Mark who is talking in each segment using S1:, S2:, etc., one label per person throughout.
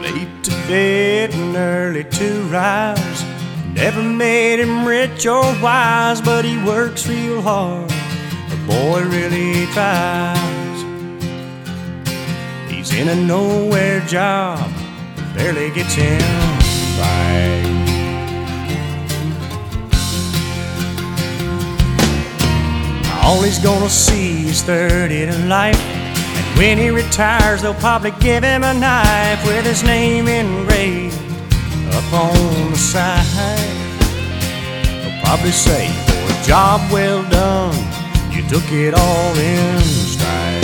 S1: Late to bed and early to rise. Never made him rich or wise, but he works real hard. The boy really tries. He's in a nowhere job, barely gets him by. All he's gonna see is 30 to life. And when he retires, they'll probably give him a knife with his name engraved up on the side. They'll probably say, for a job well done, you took it all in stride.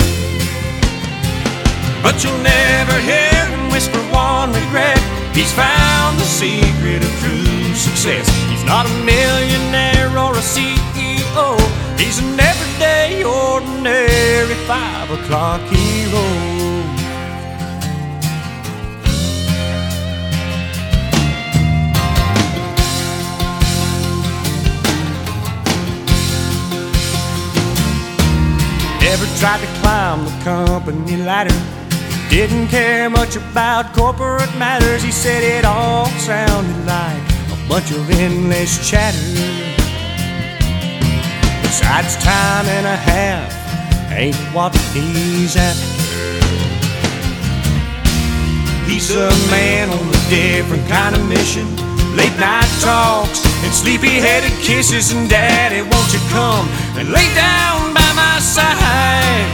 S1: But you'll never hear him whisper one regret. He's found the secret of true success. He's not a millionaire or a CEO. He's an everyday, ordinary 5 o'clock hero. Never tried to climb the company ladder. Didn't care much about corporate matters. He said it all sounded like a bunch of endless chatter. Besides, time and a half ain't what he's after. He's a man on a different kind of mission. Late night talks and sleepy-headed kisses. And Daddy, won't you come and lay down by my side?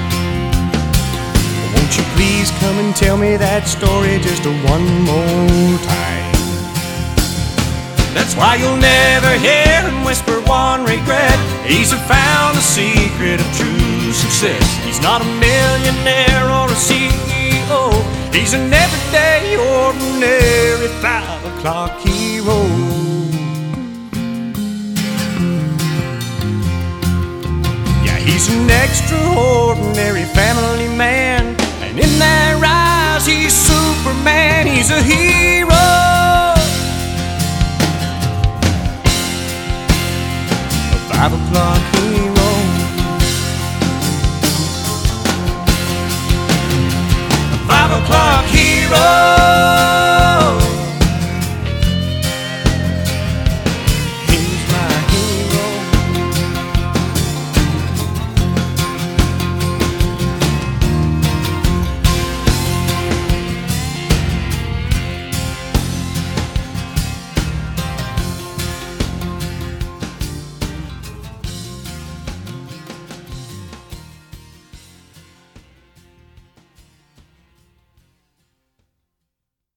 S1: Won't you please come and tell me that story just one more time? That's why you'll never hear him whisper one regret. He's found the secret of true success. He's not a millionaire or a CEO. He's an everyday, ordinary 5 o'clock hero. Yeah, he's an extraordinary family man. And in their eyes, he's Superman. He's a hero. A 5 o'clock